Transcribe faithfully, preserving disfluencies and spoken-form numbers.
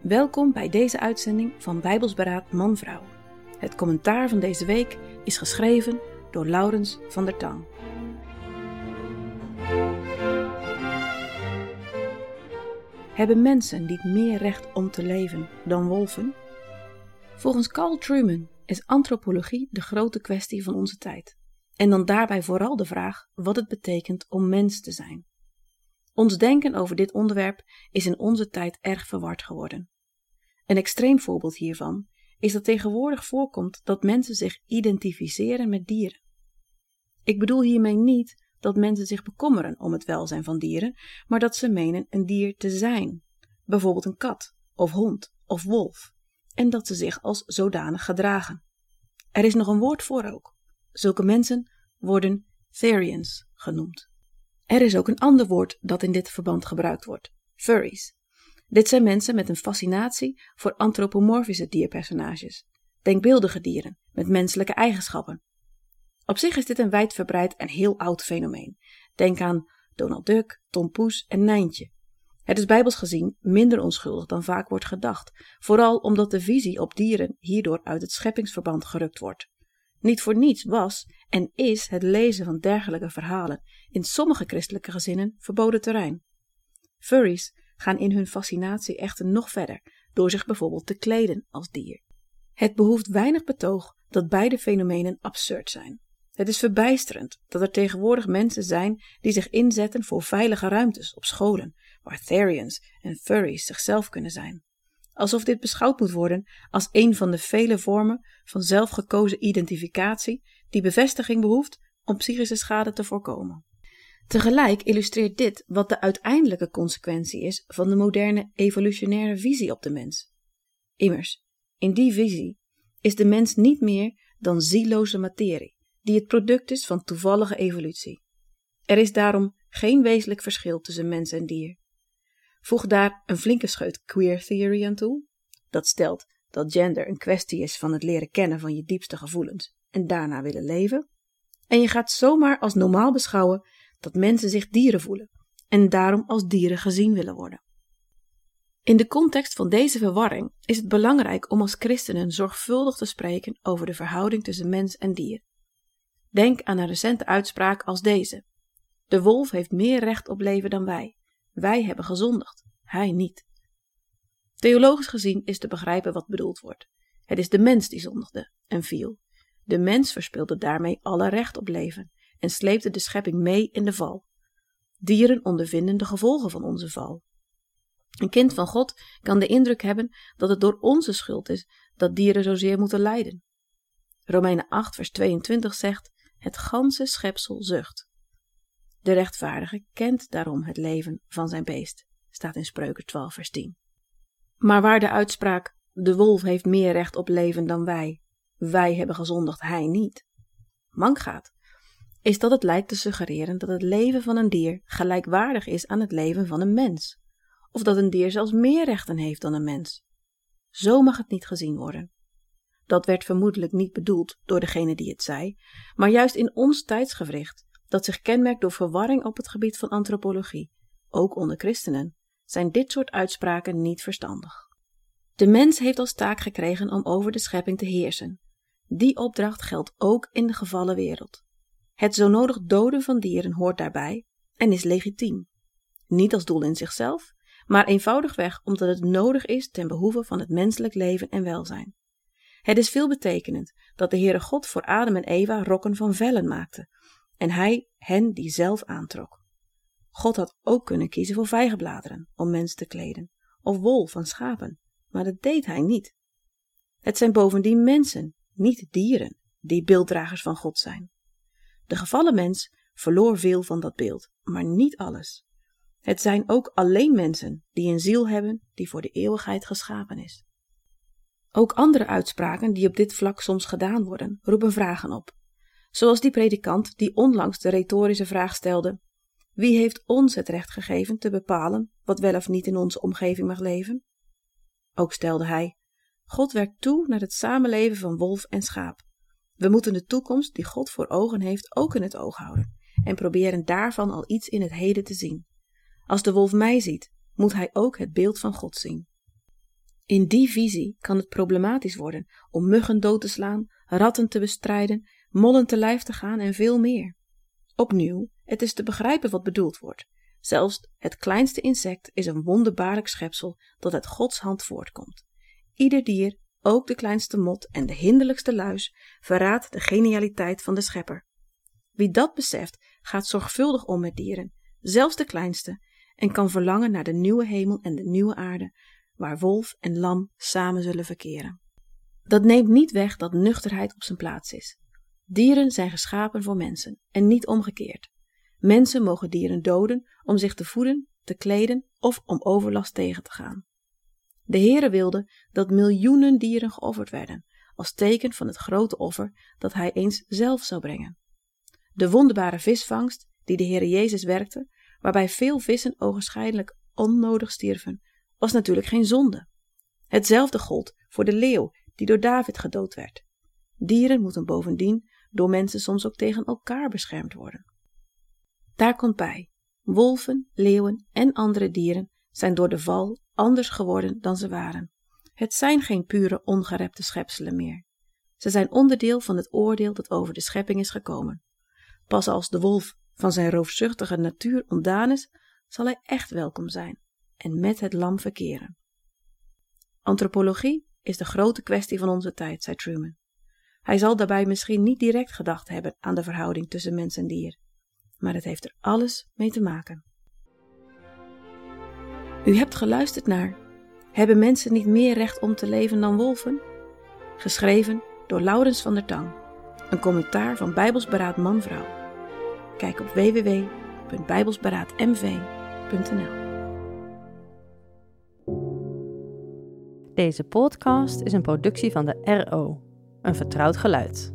Welkom bij deze uitzending van Bijbelsberaad Man-Vrouw. Het commentaar van deze week is geschreven door Laurens van der Tang. Hebben mensen niet meer recht om te leven dan wolven? Volgens Carl Trueman is antropologie de grote kwestie van onze tijd. En dan daarbij vooral de vraag wat het betekent om mens te zijn. Ons denken over dit onderwerp is in onze tijd erg verward geworden. Een extreem voorbeeld hiervan is dat tegenwoordig voorkomt dat mensen zich identificeren met dieren. Ik bedoel hiermee niet dat mensen zich bekommeren om het welzijn van dieren, maar dat ze menen een dier te zijn, bijvoorbeeld een kat of hond of wolf, en dat ze zich als zodanig gedragen. Er is nog een woord voor ook. Zulke mensen worden therians genoemd. Er is ook een ander woord dat in dit verband gebruikt wordt, furries. Dit zijn mensen met een fascinatie voor antropomorfische dierpersonages, denkbeeldige dieren met menselijke eigenschappen. Op zich is dit een wijdverbreid en heel oud fenomeen. Denk aan Donald Duck, Tom Poes en Nijntje. Het is bijbels gezien minder onschuldig dan vaak wordt gedacht, vooral omdat de visie op dieren hierdoor uit het scheppingsverband gerukt wordt. Niet voor niets was en is het lezen van dergelijke verhalen in sommige christelijke gezinnen verboden terrein. Furries gaan in hun fascinatie echter nog verder, door zich bijvoorbeeld te kleden als dier. Het behoeft weinig betoog dat beide fenomenen absurd zijn. Het is verbijsterend dat er tegenwoordig mensen zijn die zich inzetten voor veilige ruimtes op scholen, waar therians en furries zichzelf kunnen zijn. Alsof dit beschouwd moet worden als een van de vele vormen van zelfgekozen identificatie die bevestiging behoeft om psychische schade te voorkomen. Tegelijk illustreert dit wat de uiteindelijke consequentie is van de moderne evolutionaire visie op de mens. Immers, in die visie is de mens niet meer dan zieloze materie, die het product is van toevallige evolutie. Er is daarom geen wezenlijk verschil tussen mens en dier. Voeg daar een flinke scheut queer theory aan toe, dat stelt dat gender een kwestie is van het leren kennen van je diepste gevoelens en daarna willen leven, en je gaat zomaar als normaal beschouwen dat mensen zich dieren voelen en daarom als dieren gezien willen worden. In de context van deze verwarring is het belangrijk om als christenen zorgvuldig te spreken over de verhouding tussen mens en dier. Denk aan een recente uitspraak als deze: de wolf heeft meer recht op leven dan wij. Wij hebben gezondigd, hij niet. Theologisch gezien is te begrijpen wat bedoeld wordt. Het is de mens die zondigde en viel. De mens verspeelde daarmee alle recht op leven en sleepte de schepping mee in de val. Dieren ondervinden de gevolgen van onze val. Een kind van God kan de indruk hebben dat het door onze schuld is dat dieren zozeer moeten lijden. Romeinen acht vers tweeëntwintig zegt: het ganse schepsel zucht. De rechtvaardige kent daarom het leven van zijn beest, staat in Spreuken twaalf vers tien. Maar waar de uitspraak de wolf heeft meer recht op leven dan wij, wij hebben gezondigd, hij niet, mank gaat, is dat het lijkt te suggereren dat het leven van een dier gelijkwaardig is aan het leven van een mens, of dat een dier zelfs meer rechten heeft dan een mens. Zo mag het niet gezien worden. Dat werd vermoedelijk niet bedoeld door degene die het zei, maar juist in ons tijdsgewricht, dat zich kenmerkt door verwarring op het gebied van antropologie, ook onder christenen, zijn dit soort uitspraken niet verstandig. De mens heeft als taak gekregen om over de schepping te heersen. Die opdracht geldt ook in de gevallen wereld. Het zo nodig doden van dieren hoort daarbij en is legitiem. Niet als doel in zichzelf, maar eenvoudigweg omdat het nodig is ten behoeve van het menselijk leven en welzijn. Het is veelbetekenend dat de Heere God voor Adam en Eva rokken van vellen maakte en hij hen die zelf aantrok. God had ook kunnen kiezen voor vijgenbladeren om mensen te kleden of wol van schapen, maar dat deed hij niet. Het zijn bovendien mensen, niet dieren, die beelddragers van God zijn. De gevallen mens verloor veel van dat beeld, maar niet alles. Het zijn ook alleen mensen die een ziel hebben die voor de eeuwigheid geschapen is. Ook andere uitspraken die op dit vlak soms gedaan worden, roepen vragen op. Zoals die predikant die onlangs de retorische vraag stelde: wie heeft ons het recht gegeven te bepalen wat wel of niet in onze omgeving mag leven? Ook stelde hij: God werkt toe naar het samenleven van wolf en schaap. We moeten de toekomst die God voor ogen heeft ook in het oog houden en proberen daarvan al iets in het heden te zien. Als de wolf mij ziet, moet hij ook het beeld van God zien. In die visie kan het problematisch worden om muggen dood te slaan, ratten te bestrijden, mollen te lijf te gaan en veel meer. Opnieuw, het is te begrijpen wat bedoeld wordt. Zelfs het kleinste insect is een wonderbaarlijk schepsel dat uit Gods hand voortkomt. Ieder dier, ook de kleinste mot en de hinderlijkste luis, verraadt de genialiteit van de schepper. Wie dat beseft, gaat zorgvuldig om met dieren, zelfs de kleinste, en kan verlangen naar de nieuwe hemel en de nieuwe aarde, waar wolf en lam samen zullen verkeren. Dat neemt niet weg dat nuchterheid op zijn plaats is. Dieren zijn geschapen voor mensen en niet omgekeerd. Mensen mogen dieren doden om zich te voeden, te kleden of om overlast tegen te gaan. De Heere wilde dat miljoenen dieren geofferd werden, als teken van het grote offer dat hij eens zelf zou brengen. De wonderbare visvangst die de Heere Jezus werkte, waarbij veel vissen ogenschijnlijk onnodig stierven, was natuurlijk geen zonde. Hetzelfde gold voor de leeuw die door David gedood werd. Dieren moeten bovendien door mensen soms ook tegen elkaar beschermd worden. Daar komt bij, wolven, leeuwen en andere dieren zijn door de val anders geworden dan ze waren. Het zijn geen pure ongerepte schepselen meer. Ze zijn onderdeel van het oordeel dat over de schepping is gekomen. Pas als de wolf van zijn roofzuchtige natuur ontdaan is, zal hij echt welkom zijn en met het lam verkeren. Antropologie is de grote kwestie van onze tijd, zei Truman. Hij zal daarbij misschien niet direct gedacht hebben aan de verhouding tussen mens en dier, maar het heeft er alles mee te maken. U hebt geluisterd naar Hebben mensen niet meer recht om te leven dan wolven? Geschreven door Laurens van der Tang, een commentaar van Bijbelsberaad Man-Vrouw. Kijk op w w w punt bijbelsberaad m v punt n l. Deze podcast is een productie van de R O, een vertrouwd geluid.